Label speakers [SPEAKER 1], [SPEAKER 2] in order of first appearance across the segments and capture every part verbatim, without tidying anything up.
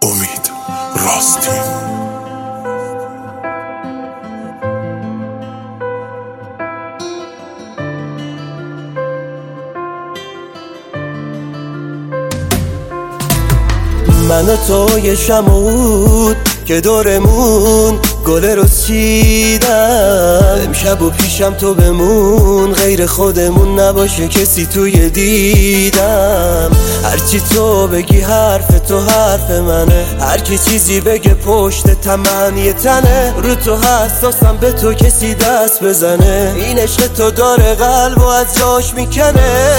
[SPEAKER 1] امید راستی.
[SPEAKER 2] من و تو یه شمعود که دورمون گله رو چیدم، امشب و پیشم تو بمون، غیر خودمون نباشه کسی توی دیدم. هرچی تو بگی حرف تو حرف منه، هر کی چیزی بگه پشت تمن یه تنه. رو تو حساسم به تو کسی دست بزنه، این عشق تو داره قلب و از جاش میکنه.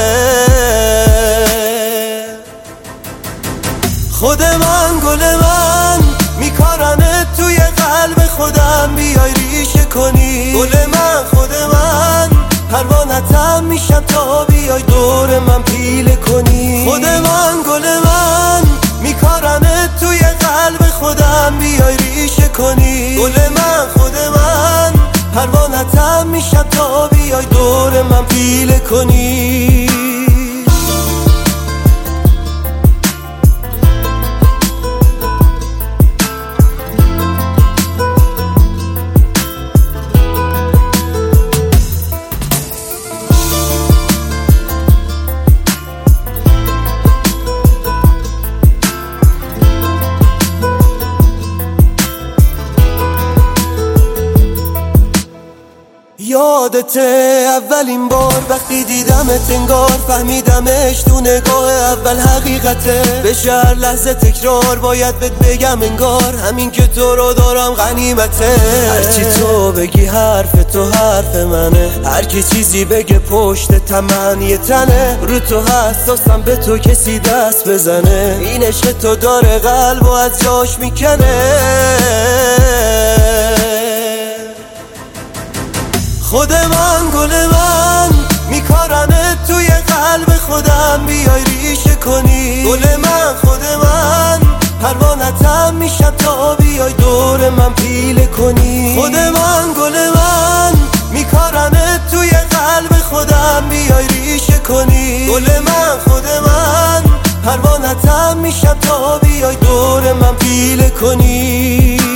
[SPEAKER 2] خود من گل من میکارنه توی قلب خودم، بیای ریشه کنی گل من. خود من پروانتم میشم تا بیای دور من پیله کنی. خود من گل من میکارنه توی قلب خودم، بیای ریشه کنی گل من. خود من پروانتم میشم تا بیای دور من پیله کنی. یادته اولین بار وقتی دیدمت، انگار فهمیدمش تو نگاه اول حقیقته. بشه هر لحظه تکرار باید بهت بگم، انگار همین که تو رو دارم غنیمته. هرچی تو بگی حرف تو حرف منه، هر کی چیزی بگه پشت تمن یه تنه. رو تو حساسم به تو کسی دست بزنه، این عشق تو داره قلب و از جاش میکنه. خود من گل من میکارنه توی قلب خودم، بیای ریشه کنی گل من. خود من پروانتم میشم تا بیای دور من پیله کنی. خود من گل من میکارنه توی قلب خودم، بیای ریشه کنی گل من. خود من پروانتم میشم تا بیای دور من پیله کنی.